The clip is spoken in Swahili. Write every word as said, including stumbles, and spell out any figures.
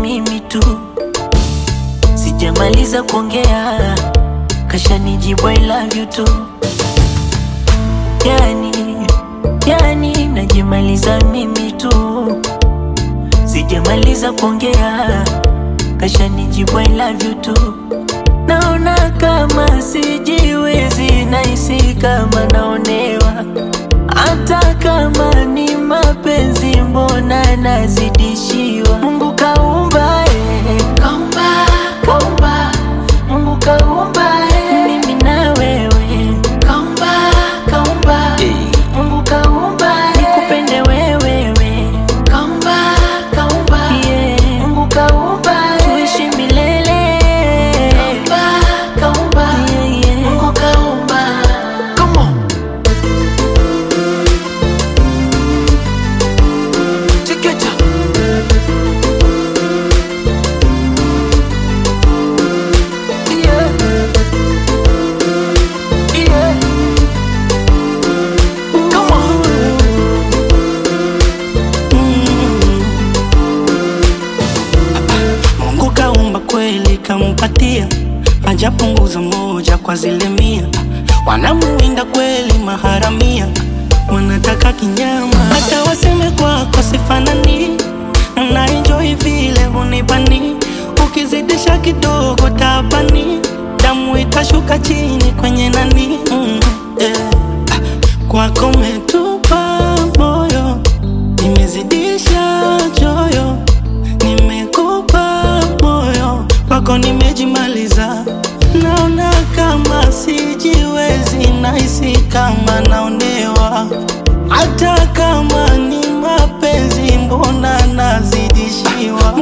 mimi tu. Sijamaliza kuongea kashanijibu I love you too. Yani, yani najimaliza mimi tu. Sijamaliza kuongea kashanijibu I love you too. Naona kama sijiwezi, nahisi kama naonewa. Hata kama ni mapenzi mbona nazidishiwa. Mungu kaumba eh, kaumba, kaumba. Mungu kaumba eh, mimi na wewe. Kaumba, kaumba eh. Mungu kaumba eh, nikupende wewe. Kaumba, kaumba yeah. Mungu kaumba eh, tuishi milele. Kaumba, kaumba yeah, yeah. Mungu kaumba. Come on. Chiquita. Yeah. Yeah. Come on. Mm. Mungu kaumba kweli kampatia, hajapunguza moja kwa zile mia. Wanamuinda kweli maharamia, wanataka kinyama. Hata waseme kwako sifanani, na enjoy vile hunibani. Ukizidisha kidogo tabani, damu itashuka chini kwenye nani. mm, yeah. Kwako metupa moyo, nimezidisha choyo. Nimekupa moyo, kwako nimejimaliza. Naona kama sijiwezi, nahisi kama naonewa. Hata kama ni mapenzi mbona nazidishiwa.